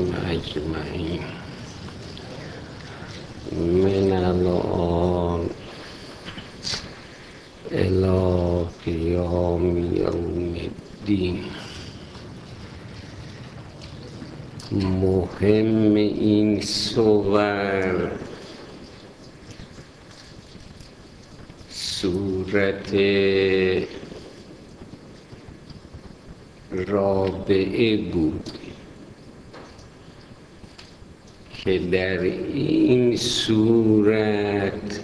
أجمعين من الآن إلى قيام يوم الدين. مهم این صورت رابعه بود که در این صورت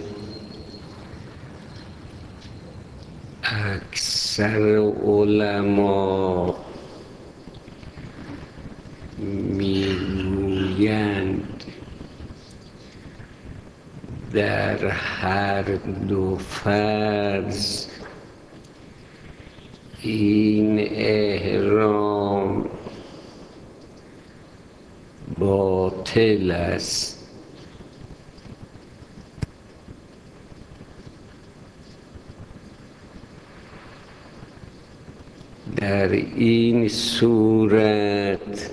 اکثر علما میگویند در هر دو فرض این احرام باطل است. در این صورت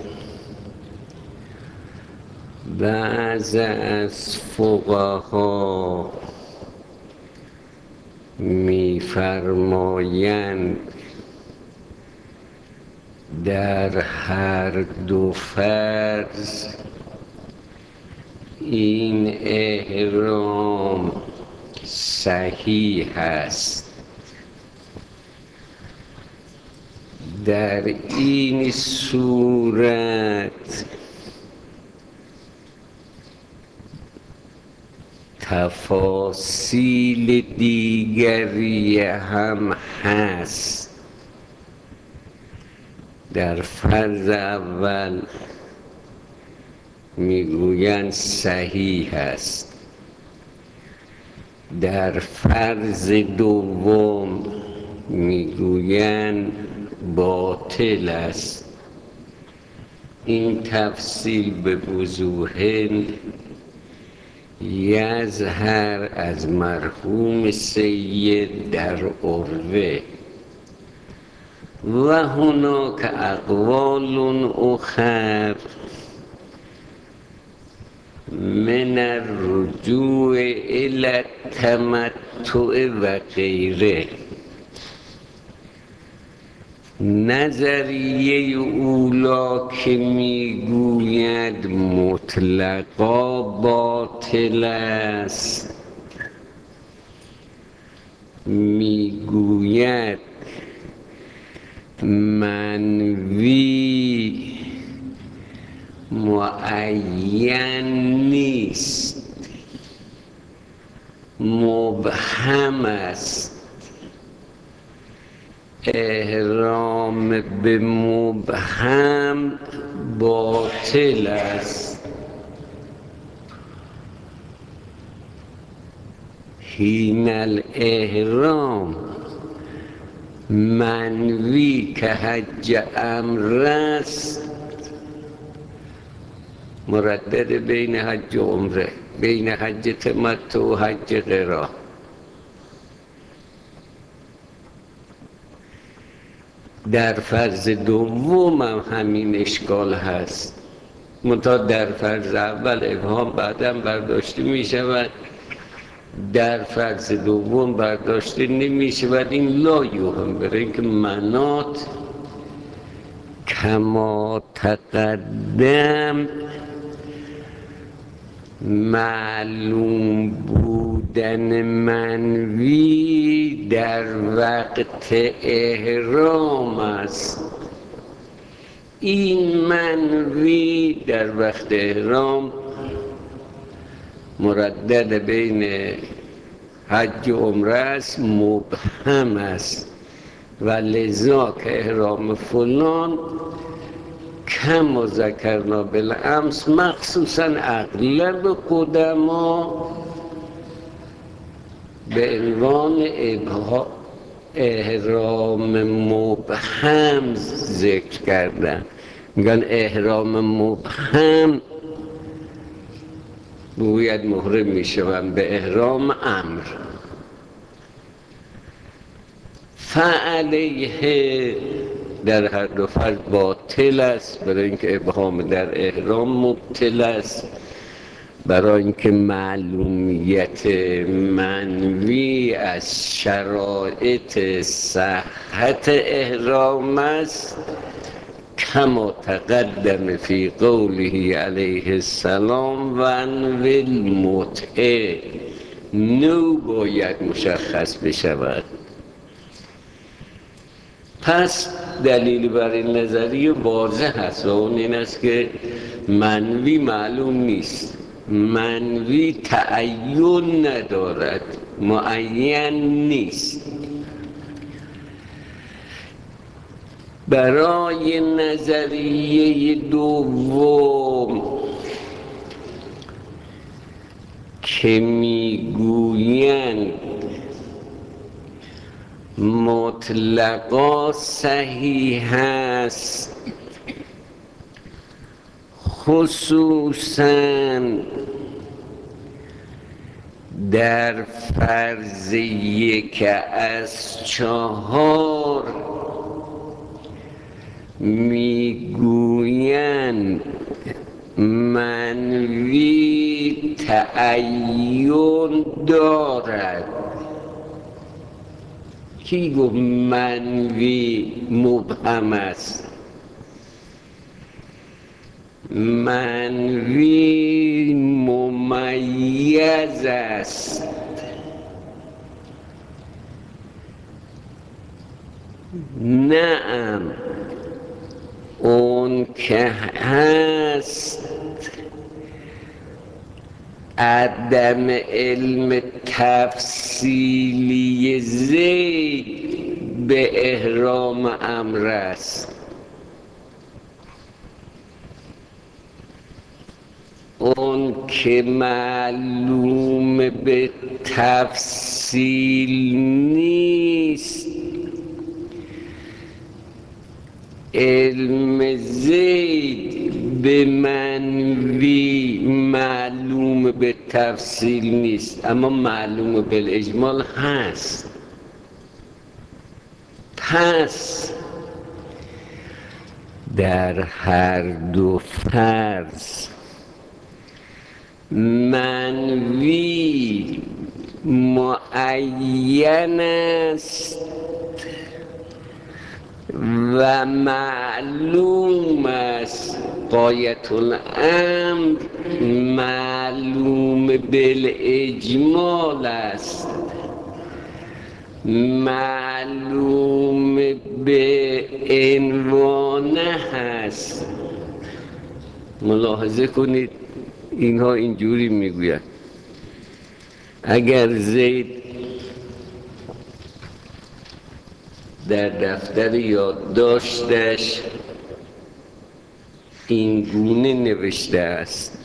بعض از فقها می‌فرمایند در هر دو فرض این احرام صحیح است. در این صورت تفاصیل دیگری هم هست. در فرض اول میگویند صحیح است، در فرض دوم میگویند باطل است. این تفصیل به وضوح یظهر از مرحوم سید در عروه و هناک اقوال اخر من الرجوع الی التمتع و غیره. نظریه اولا که میگوید مطلقا باطل است، میگوید منوی معین نیست، مبهم است. احرام به مبهم باطل است. حین الاحرام منوی که حج امر است، مردد بین حج و عمره، بین حج تمتع و حج قران. در فرض دوم هم همین اشکال هست، منتها در فرض اول ابهام بعداً برداشته می شود، در فرض دوم برداشته نمی شود. این لا یوهم، برای اینکه منات کما تقدم معلوم بودن منوی در وقت احرام است. این منوی در وقت احرام مردد بین حج و عمره است، مبهم است و لذا که احرام فلان کم و ذکرنا بالامس، مخصوصا اغلب قدما به عنوان احرام مبهم ذکر کردن. میگن احرام مبهم باید محرم میشوند به احرام امر. فعلیه در هر دو فرض باطل است، برای اینکه ابهام در احرام مبطل است، برای اینکه معلومیت منوی از شرایط صحت احرام است، کما تقدم فی قوله علیه السلام و انوی المتعه، نو باید مشخص بشود. پس دلیل بر این نظریه واضح است و اون این است که منوی معلوم نیست، منوی تعین ندارد، معین نیست. برای نظریه دوم که میگویند مطلقا صحیح است، خصوصاً در فرض 1 از 4 میگویند منوی تعین دارد. کی گفت منوی مبهم است؟ منوی ممیز است. نعم اون که هست عدم علم تفصیلی زید به احرام امر است. اون که معلوم به تفصیل نیست، علم زید به منوی معلوم به تفصیل نیست، اما معلوم بالاجمال هست. پس در هر دو فرض منوی معین است و معلوم است، غایت الامر معلوم بالاجمال است، معلوم به عنوانه هست. ملاحظه کنید اینها اینجوری میگوید اگر زید در دفتر یادداشتش این گونه نوشته است: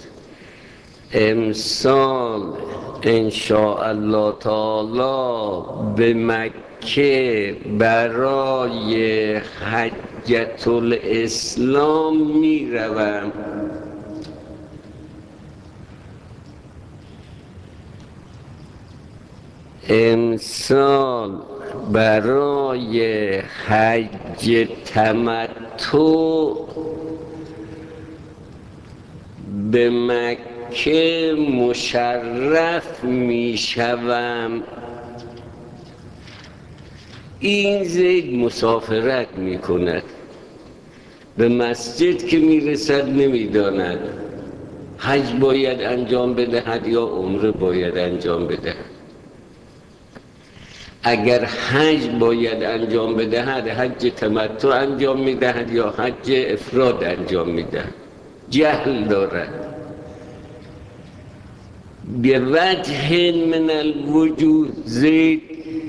امسال ان شاء الله تعالی به مکه برای حجة الاسلام می روم. امسال برای حج تمتع به مکه مشرف می شوم. این زید مسافرت می کند، به مسجد که می رسد نمی داند حج باید انجام بدهد یا عمره باید انجام بدهد. اگر حج باید انجام بدهد حج تمتع انجام میدهد یا حج افراد انجام میدهد. جهل دارد. به وجه من الوجود زید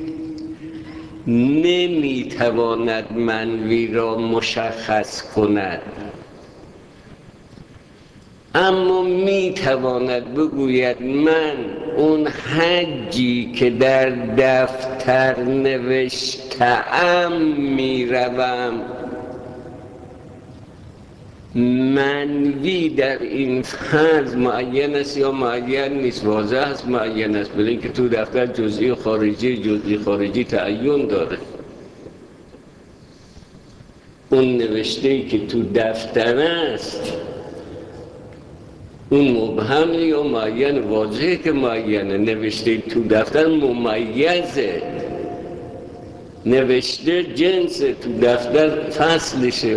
نمیتواند منوی را مشخص کند، اما میتواند بگوید من اون حجی که در دفتر نوشته‌ام میروم، منوی در این فرض معین است یا معین نیست. واضح است معین است، برای اینکه تو دفتر جزئی خارجی تعین داره. اون نوشته‌ای که تو دفتر است اون مبهم یا معین، واضحه که معینه. نوشته تو دفتر ممیزه، نوشته جنس تو دفتر فصلشه.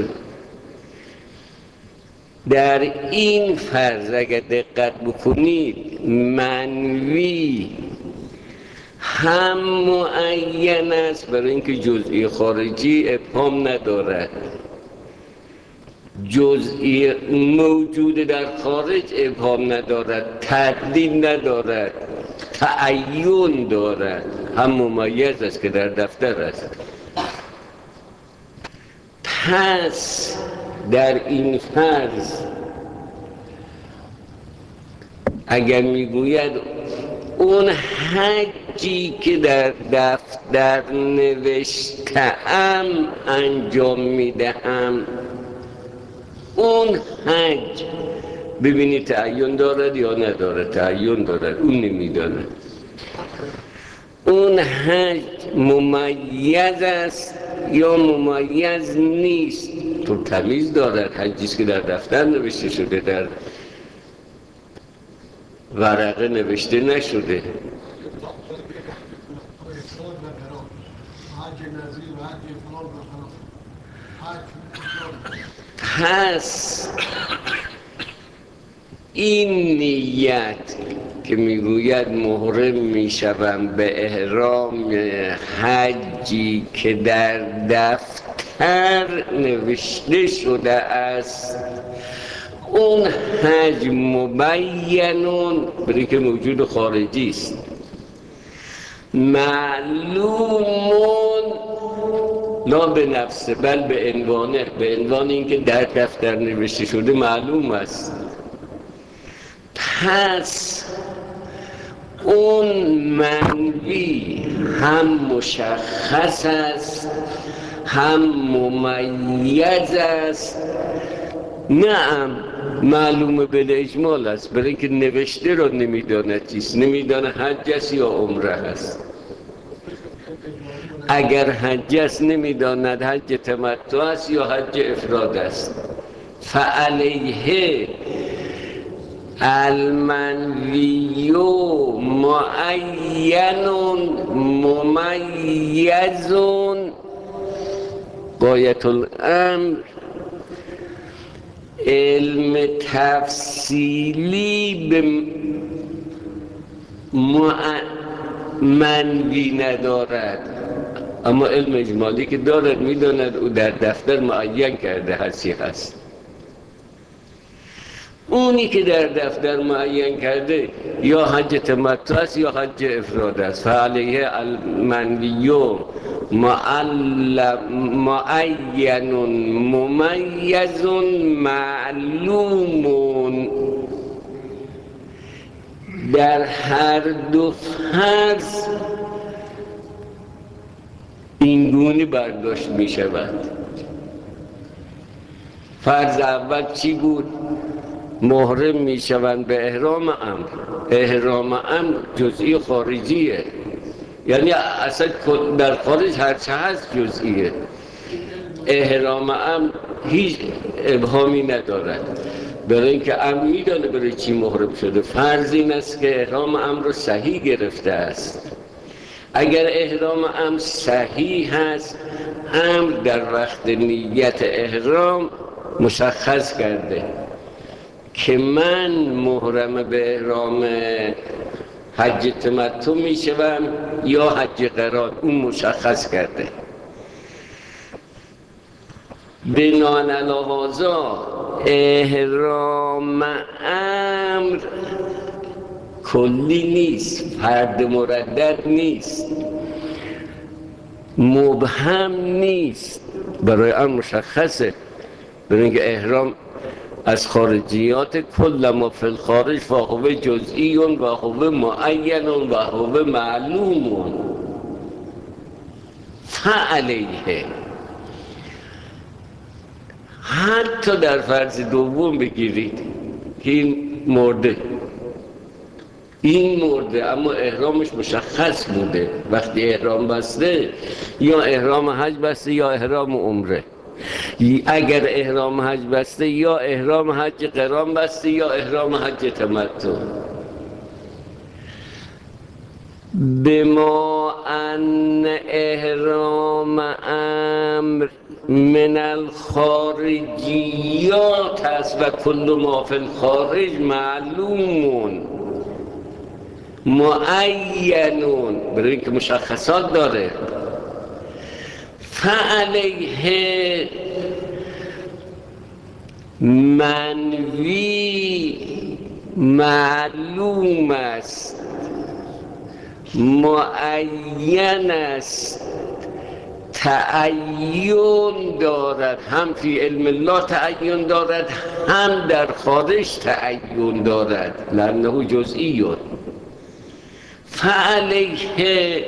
در این فرض اگر دقت بکنید منوی هم معین است برای اینکه جزئی خارجی ابهام ندارد، جزئی موجود در خارج ابهام ندارد، تردید ندارد، تعین دارد، هم ممیز است که در دفتر است. پس در این فرض اگر میگوید اون حجی که در دفتر نوشته‌ام انجام میدهم، اون حج ببینید تعین دارد یا ندارد. تعین دارد، اون نمیداند. اون حج ممیز است یا ممیز نیست. تو تمیز دارد، حجیست که در دفتر نوشته شده، در ورقه نوشته نشده. پس این نیت که میگوید محرم میشوم به احرام حجی که در دفتر نوشته شده است، اون حج مبینون برای که موجود خارجی است، معلومون لا به نفسه بل به عنوانه، به عنوان اینکه در دفتر نوشته شده معلوم است. پس اون منوی هم مشخص است هم ممیز است. نعم معلومه به اجمال است، برای اینکه نوشته را نمیداند چیست، نمیداند حج است یا عمره است. اگر حج است نمیداند حج تمتع است یا حج افراد است. فعلیه المنوی معین ممیز غایت الامر. علم تفصیلی به منوی ندارد، اما علم اجمالی که دارد میداند او در دفتر معین کرده هرچی هست. اونی که در دفتر معین کرده یا حج تمتع است یا حج افراد است. فعلیه المنوی معین ممیز معلوم. در هر دو فرض این گونه برداشت می شود. فرض اول چی بود؟ محرم می شوند به احرام امر. احرام امر جزئی خارجیه، یعنی اصلا در خارج هرچه هست جزئیه. احرام امر هیچ ابهامی ندارد، برای اینکه امر میدانه برای چی محرم شده. فرض این است که احرام امر رو صحیح گرفته است. اگر احرام امر صحیح هست، امر در وقت نیت احرام مشخص کرده که من محرم به احرام حج تمتع می شوم یا حج قران، اون مشخص کرده. بنان علی هذا احرام امر کلی نیست، فرد مردد نیست، مبهم نیست، برای امر مشخصه. برای اینکه احرام از خارجیات کل ما فی الخارج فهو جزئی و هو معین و هو معلوم. فعلیه حتی در فرض دوم بگیرید که این مرده اما احرامش مشخص بوده، وقتی احرام بسته یا احرام حج بسته یا احرام عمره، اگر احرام حج بسته یا احرام حج قران بسته یا احرام حج تمتع. بما ان احرام امر من الخارجیات است و کل ما فی الخارج معلوم معینون، برای اینکه مشخصات داره. فعلیه منوی معلوم است، معین است، تعین دارد، هم فی علم الله تعین دارد هم در خارج تعین دارد، لانه جزئیون. فعلیه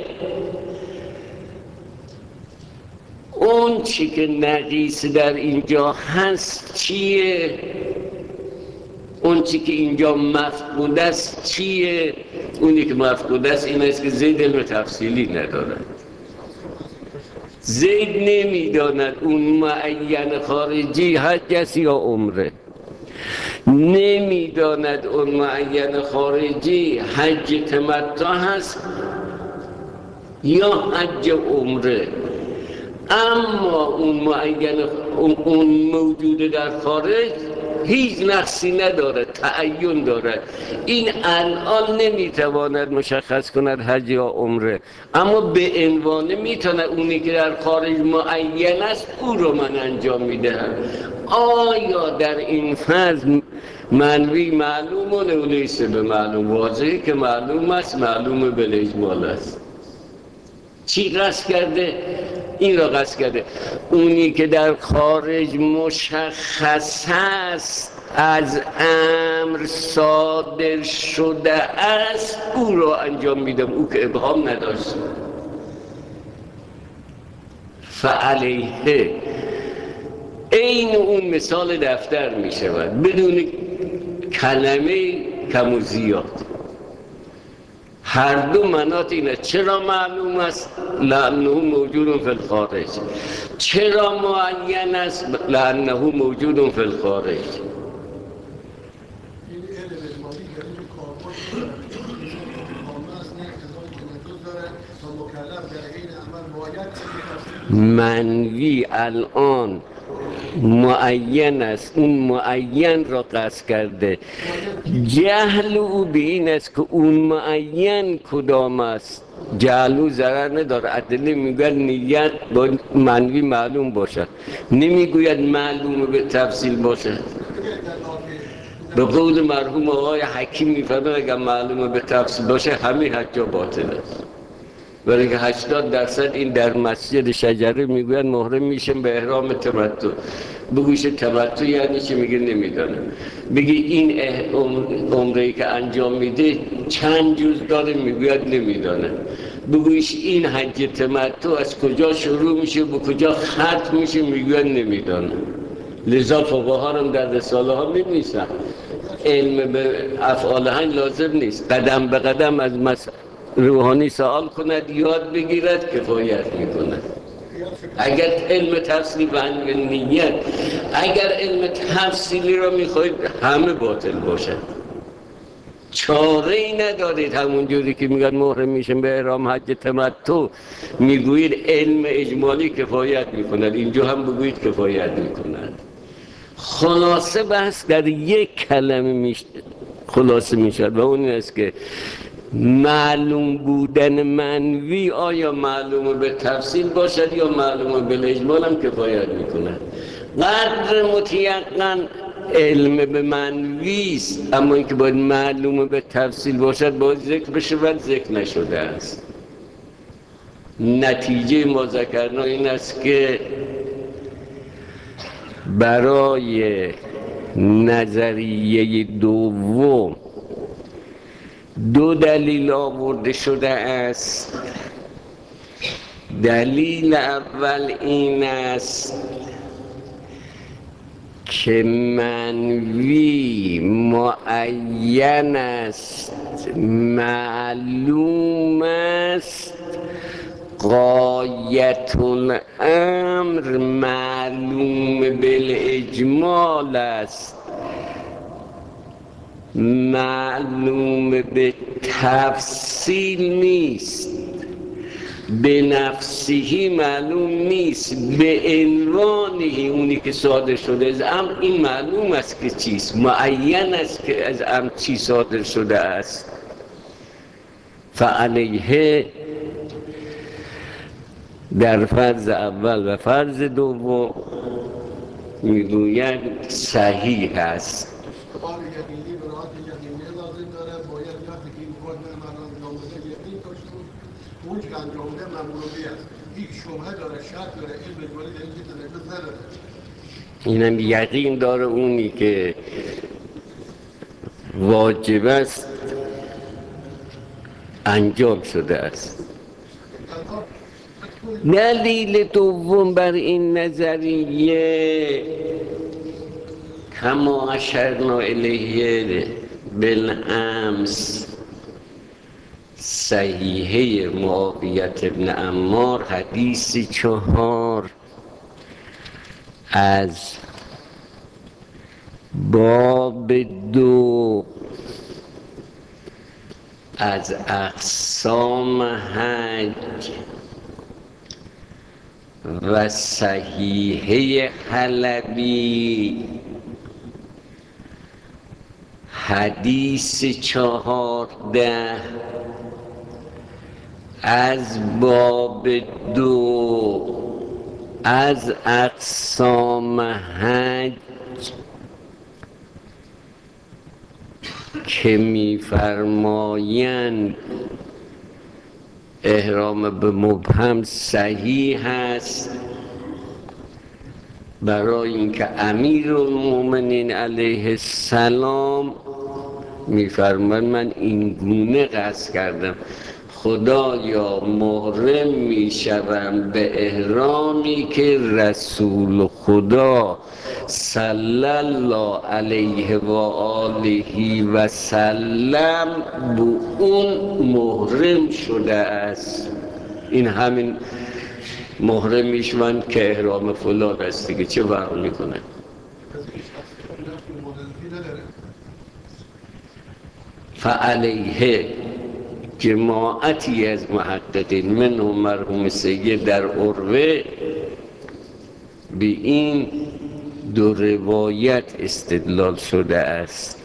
اون چی که نقیص در اینجا هست چیه؟ اون چی که اینجا مفقود است چیه؟ اونی که مفقود است این است که زید علم تفصیلی ندارد. زید نمیداند اون معین خارجی حج است یا عمره، نمیداند اون معین خارجی حج تمتع هست یا حج عمره. اما اون معین اون موجود در خارج هیچ نقصی ندارد، تعین دارد. این الان نمیتواند مشخص کند حج یا عمره، اما به عنوان میتونه اونی که در خارج معین است او رو من انجام میدهم. آیا در این فضل منوی معلومه و لیس به معلوم؟ واضحه که معلوم است، معلوم بالاجمال است. چی قصد کرده؟ این را قصد کرده اونی که در خارج مشخص است، از امر صادر شده است، او را انجام میدم، او که ابهام نداشت. فعلیه این اون مثال دفتر می شود بدون کلمه کم و زیاد. هر دو مناط اینه. چرا معلوم است؟ لانه موجود فی الخارج. چرا معین است؟ لانه موجود فی الخارج. منوی الان معین است، اون معین را قصد کرده. جهل او به این است که اون معین کدام است. جهل او ضرر نداره. ادله میگوید نیت با منوی معلوم باشد، نمیگوید معلوم به تفصیل باشد. به قول مرحوم آقای حکیم میفرماید اگر معلومه به تفصیل باشه همه حجا باطل است. برای که 80% این در مسجد شجره میگوید محرم میشم به احرام تمتع. بگویش تمتع یعنی چی؟ میگه نمیدانه. بگی این عمره‌ای که انجام میده چند جز داره؟ میگوید نمیدانه. بگویش این حج تمتع از کجا شروع میشه به کجا ختم میشه؟ میگوید نمیدانه. لذا فقها هم در رساله ها می‌نویسن علم به افعال حج لازم نیست، قدم به قدم از روحانی سوال کند، یاد بگیرد، کفایت میکند. اگر علم تفصیلی و نیت، اگر علم تفصیلی را میخواید همه باطل باشد، چاره ای ندارید. همون جوری که میگن محرم میشن به احرام حج تمتع، میگویید علم اجمالی کفایت میکند، اینجا هم بگویید کفایت میکند. خلاصه بحث در یک کلمه خلاصه میشد و اون است که معلوم بودن منوی آیا معلومه به تفصیل باشد یا معلومه به اجمال هم کفایت میکند. قدر متیقن علم به منوی است، اما اینکه باید معلومه به تفصیل باشد باید ذکر بشه و ذکر نشده است. نتیجه ما ذکرنا این است که برای نظریه دوم دو دلیل آورده شده است. دلیل اول این است که منوی معین است، معلوم است، غایت الامر معلوم بالاجمال است، معلوم به تفصیل نیست، به نفسیه معلوم نیست، به عنوانه اونی که صادر شده از امر این معلوم است که چیست، معین است که از امر چی صادر شده است. فعلیه در فرض اول و فرض دوم میگوید صحیح است. اون که انجامده ممنوعی است، هیچ شبهه داره، شک داره، علم اجمالی داره که تنقیض نداره. اینم یقین داره اونی که واجب است انجام شده است. دلیل دوم بر این نظریه کما اشرنا الیه بالامس صحیحه معاویت ابن عمار حدیث 4 از باب 2 از اقسام حج و صحیحه حلبی حدیث 14 از باب 2 از اقسام حج که می‌فرمایند احرام به مبهم صحیح است برای اینکه امیرالمومنین علیه السلام می‌فرماید من این گونه قصد کردم خدایا محرم میشوم به احرامی که رسول خدا صلی الله علیه و آله و سلم به اون محرم شده است. این همین محرم میشوند که احرام فلان است دیگه، چه فرق میکنه؟ فعلیه جماعتی از محققین منهم مرحوم سید در عروه به این دو روایت استدلال شده است.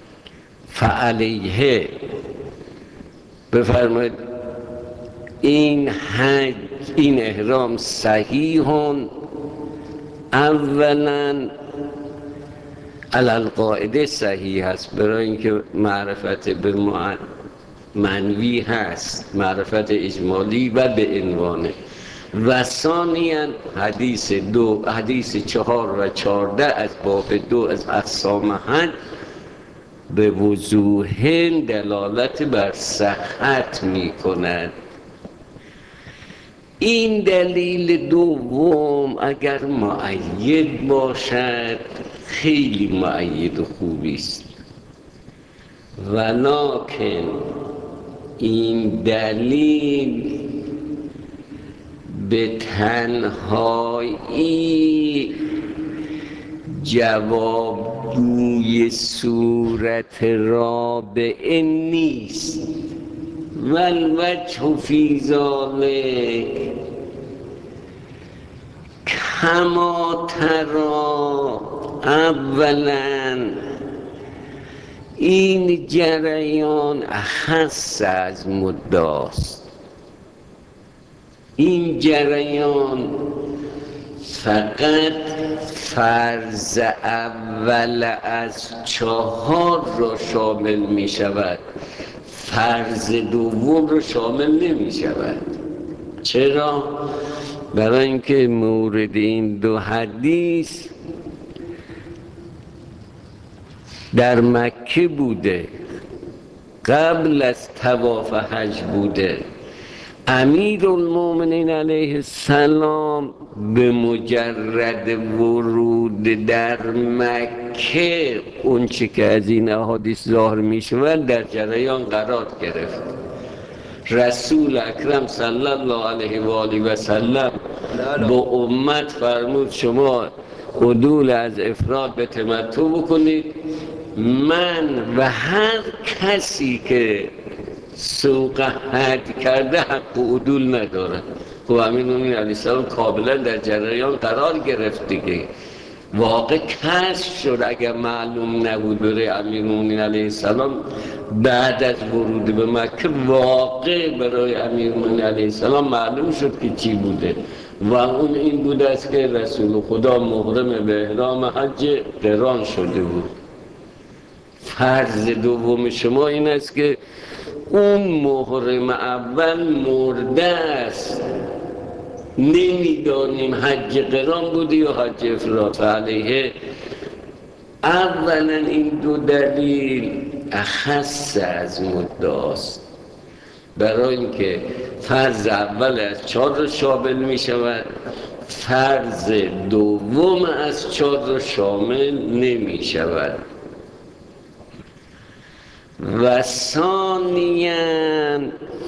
فعلیه بفرمایید این حج این احرام صحیحون اولا علی القاعده صحیح است برای اینکه معرفت به منوی هست، معرفت اجمالی و به عنوانه، و ثانیاً حدیث 4 و 14 از باب 2 از اقسام حج به وضوح دلالت بر صحت می کند. این دلیل دوم اگر مؤید باشد خیلی مؤید و خوبی است، ولکن این دلیل به تنهایی جوابگوی صورت رابعه نیست. والوجه فی ذلک کما ترا اولا این جریان اخص از مدعاست. این جریان فقط فرض اول از 4 را شامل می شود، فرض دوم را شامل نمی شود. چرا؟ برای اینکه مورد این دو حدیث در مکه بوده، قبل از طواف حج بوده. امیرالمومنین علیه السلام به مجرد ورود در مکه اون چی که از این احادیث ظاهر می شود در جریان قرار گرفت. رسول اکرم صلی الله علیه و آله و سلم با امت فرمود شما عدول از افراد به تمتع بکنید، من و هر کسی که سوق حد کرده حق عدول نداره. خب امیرالمومنین علیه السلام کاملا در جریان قرار گرفت دیگه، واقع کشف شد. اگر معلوم نبود برای امیرالمومنین علیه السلام بعد از ورود به مکه واقع برای امیرالمومنین علیه السلام معلوم شد که چی بوده و اون این بوده است که رسول خدا محرم به احرام حج قران شده بود. فرض دوم شما این است که اون محرم اول مرده است، نمیدانیم حج قران بوده یا حج افراط علیه. اولا این دو دلیل اخص از مدعاست، برای اینکه فرض اول از 4 شامل می شود، فرض دوم از 4 شامل نمی شود. و ثانیاً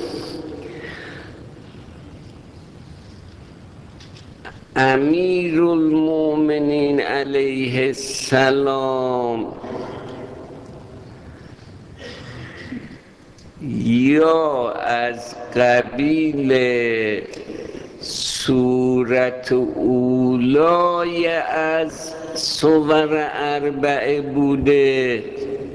امیرالمومنین علیه السلام یا از قبیل صورت اولای از صور اربعه بوده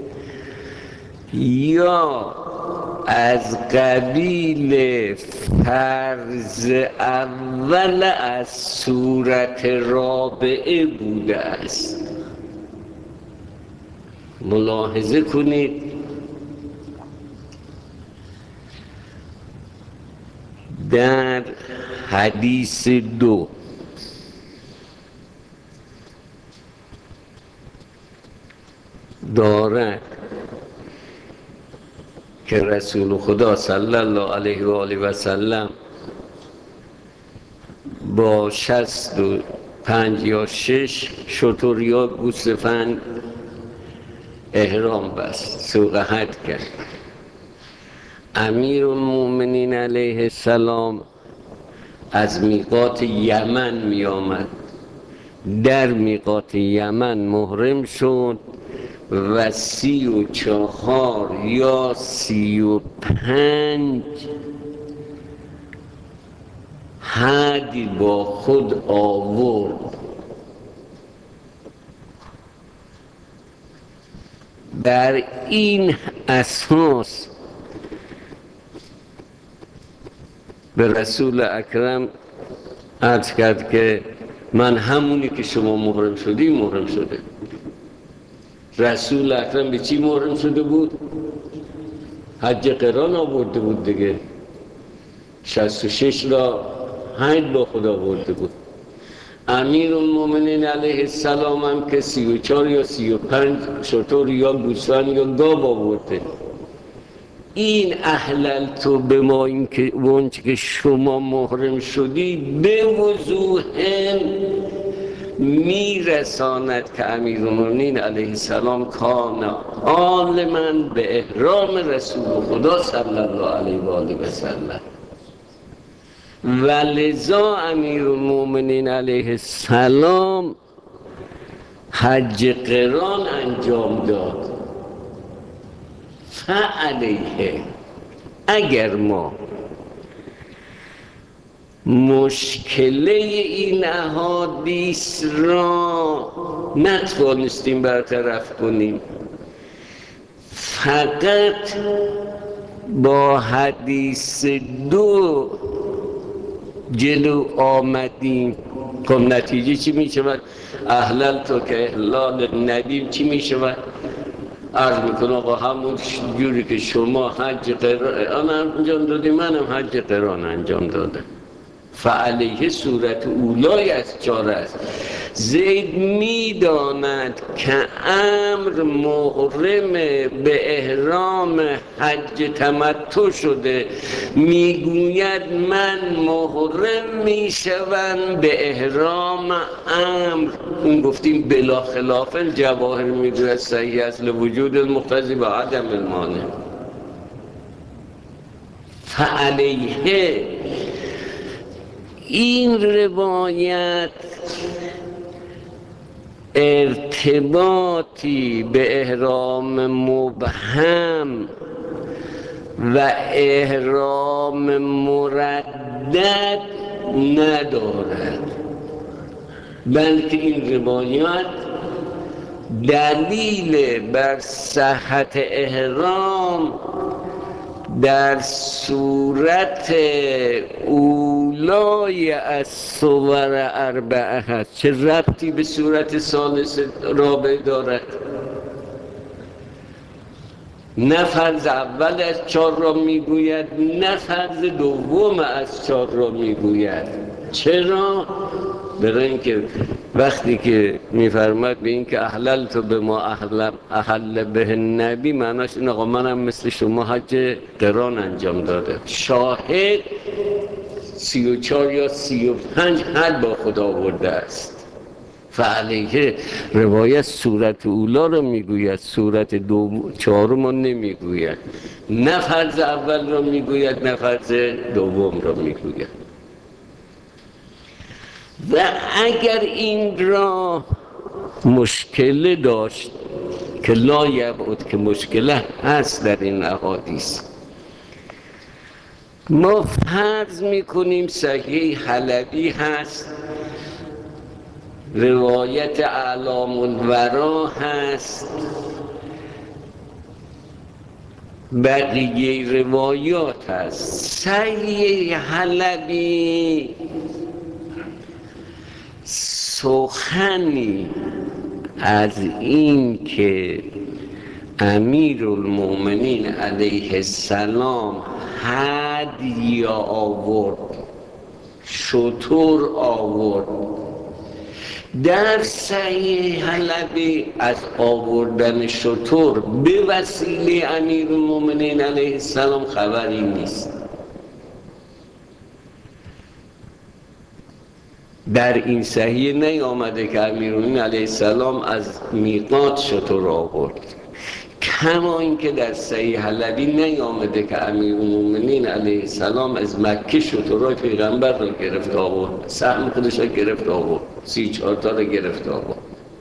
یا از قبیل فرض اول از صورت رابعه بوده است. ملاحظه کنید در حدیث 2 دارد که رسول خدا صلی الله علیه و آله و سلم با 65 یا 6 شتر یا گوسفند احرام بست، سوق حج کرد. امیرالمومنین علیه السلام از میقات یمن می آمد، در میقات یمن محرم شد و 34 یا 35 هدی با خود آورد. در این اساس به رسول اکرم عرض کرد که من همونی که شما محرم شدی محرم شده. رسول اکرم به چی محرم شده بود؟ حج قران آورده بود دیگه، 66 را حج با خدا آورده بود. امیرالمومنین علیه السلام هم که 34 یا 35 شتر یا گوسفند یا گاو آورده. این احللتو به ما این که اونچه که شما محرم شدی به وضوح میرساند که امیرالمومنین علیه السلام کان عالما به احرام رسول خدا صلی الله علیه و آله و سلم و لذا امیرالمومنین علیه السلام حج قران انجام داد. فعلیه اگر ما مشکله این احادیث را نتوانستیم برطرف کنیم، فقط با حدیث 2 جلو آمدیم. خب نتیجه چی می شود؟ احللتو که احلال ندیم چی می شود؟ عرض میکنم آقا همون جوری که شما حج قران انجام دادی منم حج قران انجام دادم. فعلیه صورت اولای از 4 است. زید میداند که امر محرم به احرام حج تمتع شده، میگوید من محرم میشوم به احرام امر. اون گفتیم بلا خلاف الجواهر میگوید صحیح است لوجود المقتضی و عدم المانع. فعلیه این روایت ارتباطی به احرام مبهم و احرام مردد ندارد، بلکه این روایت دلیل بر صحت احرام در صورت اولای از صور اربعه هست. چه ربطی به صورت ثالث رابع دارد؟ نه فرض اول از 4 را میگوید، نه فرض دوم از 4 را میگوید. چرا؟ برای اینکه وقتی که میفرماد به این که احللت به ما احل به نبی، معناش این آقا منم مثل شما حج قران انجام داده. شاهد 34 یا 35 حج با خدا آورده است. فعلیه روایت صورت اولا رو میگوید، صورت چهارم رو نمیگوید، نه فرض اول رو میگوید نه فرض دوم رو میگوید. و اگر این را مشکل داشت که لا یبعد که مشکل هست در این احادیث، ما فرض میکنیم صحیح حلبی هست، روایت اعلام الورا هست، بقیه روایات هست. صحیح حلبی سخنی از این که امیرالمومنین علیه السلام هدی آورد، شتر آورد، در صحیح حلبی از آوردن شتر به وسیله امیرالمومنین علیه السلام خبری نیست. در این صحیح نیامده که امیرالمومنین علیه السلام از میقات شتر آورد، کما اینکه در صحیح حلبی نیامده که امیرالمومنین علیه السلام از مکه شترهای پیغمبر را گرفت آورد، سهم خودش را گرفت آورد، 34 تا را گرفت آورد.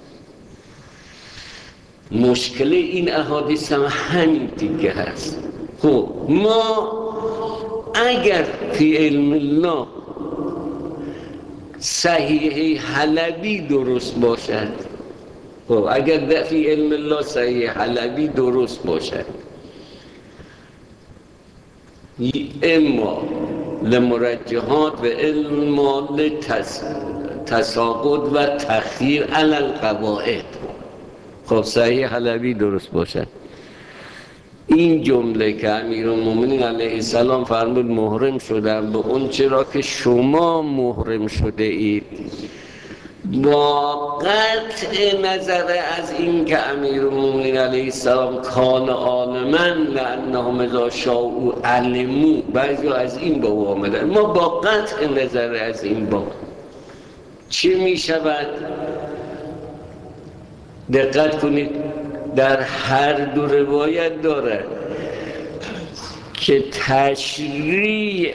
مشکل این احادیث هم همین دیگه هست. خب ما اگر فی علم الله صحیح حلبی درست باشد، خب اگر فی علم الله صحیح حلبی درست باشد، اما لمرجحات و اما لتساقط و تخییر علی القواعد، خب صحیح حلبی درست باشد، این جمله که امیرالمومنین علیه السلام فرمود محرم شدم به اون چرا که شما محرم شده اید، با قطع نظر از این که امیرالمومنین علیه السلام کان عالما لانهم اذا شاءوا علموا، بعضی از این باب آمدن، ما با قطع نظر از این باب چی می شود؟ دقت کنید، در هر دو روایت داره که تشریع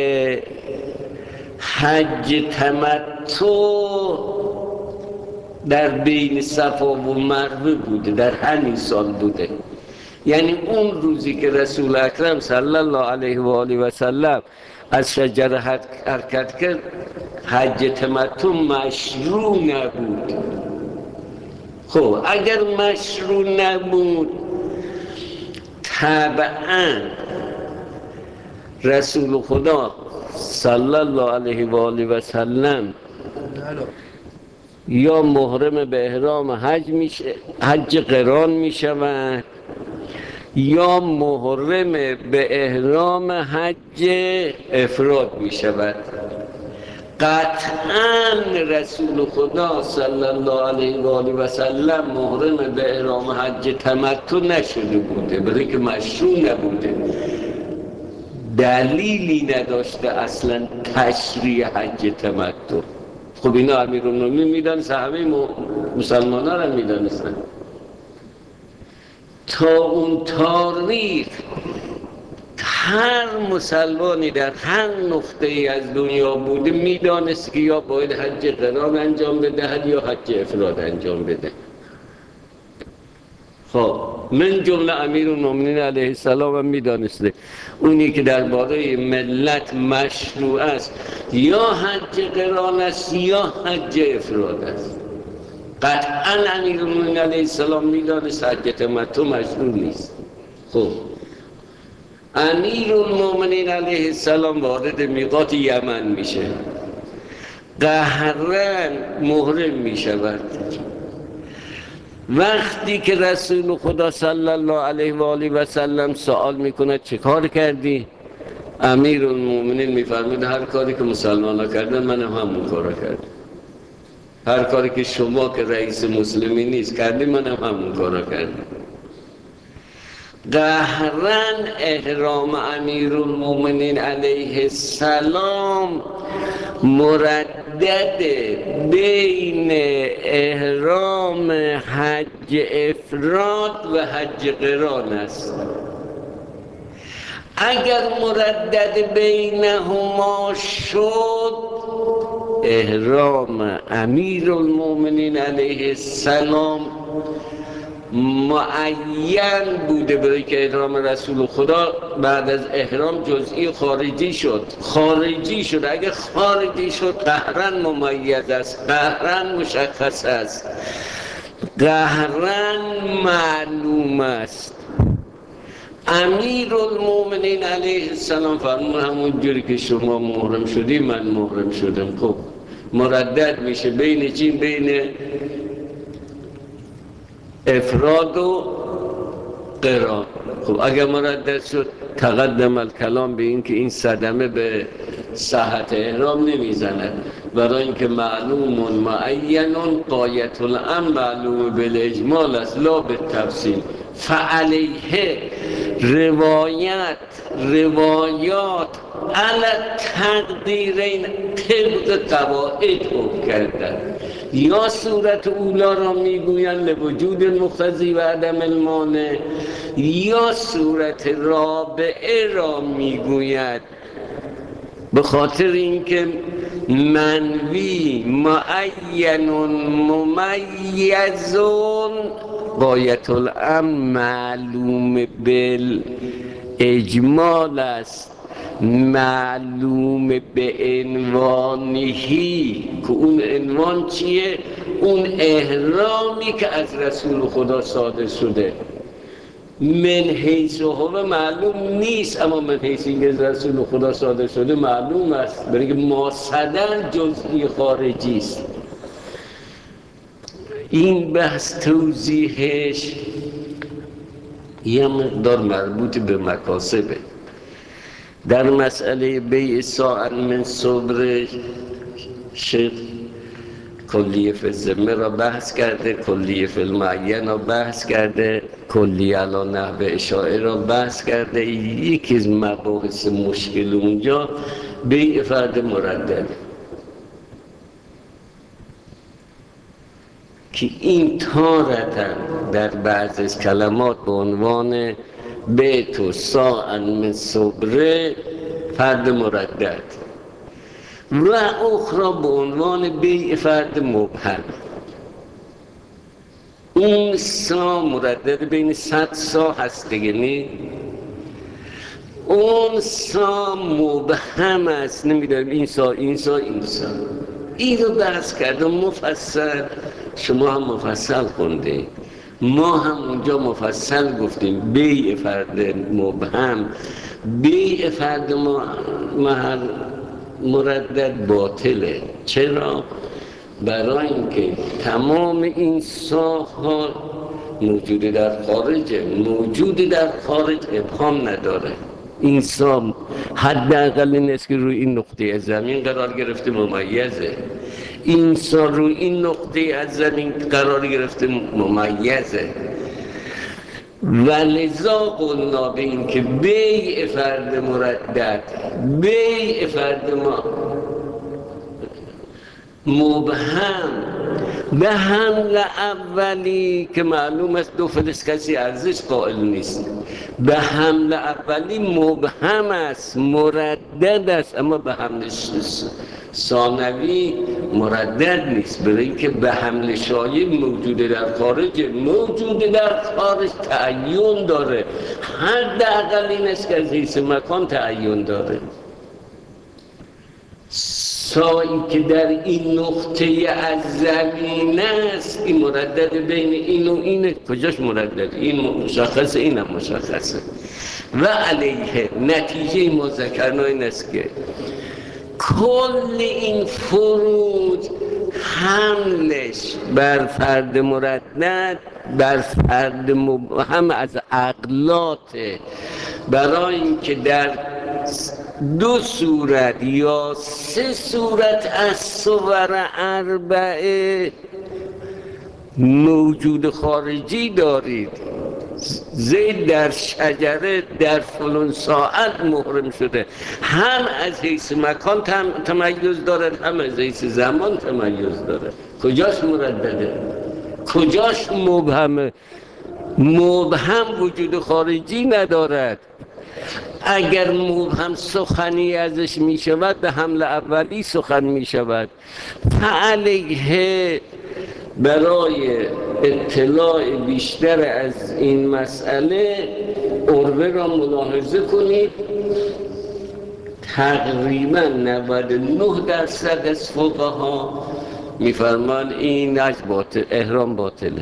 حج تمتع در بین صفا و مروه بوده، در همین سال بوده. یعنی اون روزی که رسول اکرم صلی الله علیه و آله و سلم از شجره حرکت کرد، حج تمتع مشروع نبود. خب اگر مشروع نبود، طبعا رسول خدا صلی الله علیه و آله و سلم یا محرم به احرام حج قران می شود یا محرم به احرام حج افراد می شود. قطعا رسول خدا صلی الله علیه و آله و سلم محرم به احرام حج تمتع نشده بوده، برای که مشروع نبوده، دلیلی نداشته اصلا تشریع حج تمتع. خب اینا امیرالمومنین میدانست، همه مسلمان ها را میدانستن. تا اون تاریخ هر مسلمانی در هر نقطه ای از دنیا بوده میدانست که یا باید حج قران انجام بدهد یا حج افراد انجام بده. خب من جمله امیرالمومنین علیه السلام هم میدانسته اونی که درباره ملت مشروع است یا حج قران است یا حج افراد است. قطعا امیرالمومنین علیه السلام میدانست حج تمتع مشروع نیست. خب امیرالمومنین علیه السلام وارد میقات یمن میشه، قهرن محرم میشود. وقتی که رسول خدا صلی الله علیه و آله و سلم سوال میکنه چه کار کردی؟ امیرالمومنین میفرمود هر کاری که مسلمان ها کردن من هم همون کارا کردم. هر کاری که شما که رئیس مسلمی نیست کردی من هم همون کارا کردم. قهرن احرام امیرالمومنین علیه السلام مردد بین احرام حج افراد و حج قران است. اگر مردد بینهما شد احرام امیرالمومنین علیه السلام معین بوده، برای که احرام رسول خدا بعد از احرام جزئی خارجی شد. اگه خارجی شد قهرن ممیز است، قهرن مشخص است، قهرن معلوم است. امیرالمومنین علیه السلام فرمود همون جوری که شما محرم شدی من محرم شدم. خب مردد میشه بین چی؟ بین افراد و قران. خب اگر مردد شد تقدم الکلام به این که این صدمه به صحت احرام نمیزند، برای اینکه معلوم معین غایت الامر معلوم بالاجمال است لا بالتفصیل. فعلیه روایات علی تقدیرین طبق قواعد حکم کردن. یا صورت اولا را میگویند لوجود المقتضی و عدم المانع، یا صورت رابعه را میگوید به خاطر اینکه منوی معین ممیزون غایت الامر معلوم بالاجمال است، معلوم به عنوانهی که اون عنوان چیه؟ اون احرامی که از رسول خدا صادر شده. من حیث هو معلوم نیست، اما من حیث اینکه از رسول خدا صادر شده معلوم است، برای که ماسدن جزئی خارجی است. این بحث توضیحش یه مقدار مربوط به مکاسبه. در مسئله بیع ساعت من صبر شیخ کلیه فی الذمه را بحث کرده، کلیه فی المعین را بحث کرده، کلیه علی نحو اشاعه را بحث کرده. یکی از مباحث مشکل اونجا بیع فرد مردد که این تارتن در بعض از کلمات به عنوان بیت و ساعن من صبره فرد مردد و اخرى به عنوان بیع فرد مبهم. اون سا مردد بین 100 سا هست دیگه، نه اون سا مبهم است، نمیدونم این سا این سا این سا. این رو بحث کردم مفصل، شما هم مفصل خونده، ما هم اونجا مفصل گفتیم بیع فرد مبهم، بیع فرد مردد باطله. چرا؟ برای اینکه تمام این ساها موجود در خارجه، موجود در خارج ابهام نداره. این سا حداقل این است که روی این نقطه از زمین قرار گرفته ممیزه، این سا روی این نقطه از زمین قرار گرفته ممیزه. و لذا قلنا به این که بیع فرد مردد، بیع فرد مبهم. به حمل اولی که معلوم است دو فلس کسی ارزش قائل نیست، به حمل اولی مبهم است، مردد است، اما به حمل ثانوی مردد نیست، برای اینکه به حمل شایع موجوده در خارج، موجوده در خارج تعین داره، حداقل این است که از حیث مکان تعین داره. سایی که در این نقطه از زمین است، این مردد بین این و اینه. کجاش مردد؟ این مشخصه، این هم مشخصه. و علیه نتیجه ما ذکرنا این است که کل این فروج حملش بر فرد مردد، بر فرد مبهم از عقلاته، برای اینکه در دو صورت یا سه صورت از صور اربعه موجود خارجی دارید. زید در شجره در فلان ساعت محرم شده، هم از حیث مکان تمایز دارد، هم از حیث زمان تمایز دارد. کجاش مردده؟ کجاش مبهمه؟ مبهم وجود خارجی ندارد. اگر مبهم سخنی ازش می شود، به حمل اولی سخن می شود. فعلیه برای اطلاع بیشتر از این مسئله عروه را ملاحظه کنید. تقریبا 99% از فقها میفرمان این حج باطل، احرام باطله.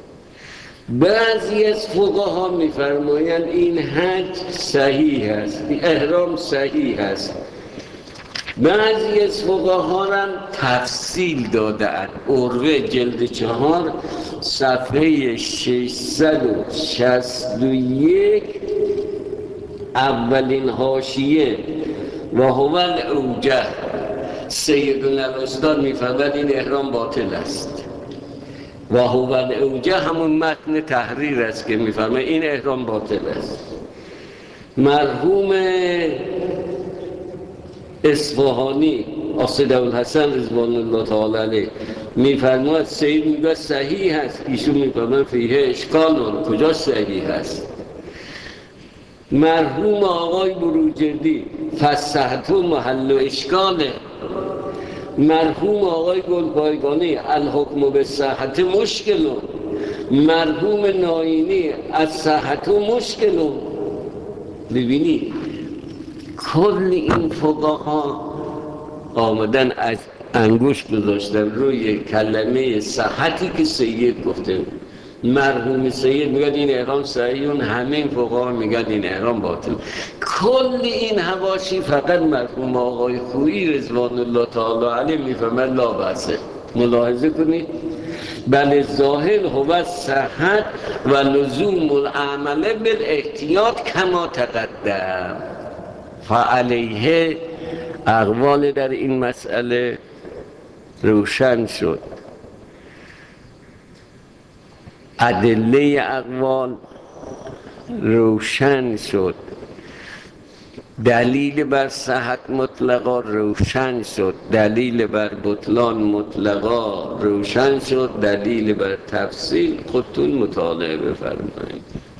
بعضی از فقها میفرمایند این حج صحیح است، احرام صحیح است. بعضی از فقها هم تفصیل داده‌اند. عروه جلد 4 صفحه 661 اولین حاشیه و هو الاوجه، سیدنا الاستاد میفرماید این احرام باطل است. و هو الاوجه همون متن تحریر است که میفرماید این احرام باطل است. مرحوم اصفهانی آصد ابوالحسن رضوان الله تعالی علیه میفرماید سید میگه صحیح است، ایشون میفرماید فیه اشکال. کجا صحیح است؟ مرحوم آقای بروجردی فصحت و محل و اشکاله. مرحوم آقای گلپایگانی الحکم به صحت مشکلون. مرحوم ناینی از صحت و مشکلون. ببینید کل این فقها آمدن از انگوش گذاشتن روی کلمه صحتی که سید گفته. مرحوم سید میگه این احرام صحیحون، همه این فقها میگن این احرام باطل. کل این حواشی فقط مرحوم آقای خویی رضوان الله تعالی علیه میفهمن لا بأسه. ملاحظه کنید. بل ظاهر هو صحت و لزوم العمل بالاحتیاط کما تقدم. فعلیه اقوال در این مسئله روشن شد. ادله اقوال روشن شد. دلیل بر صحت مطلقا روشن شد. دلیل بر بطلان مطلقا روشن شد. دلیل بر تفصیل خودتون مطالعه بفرمایید.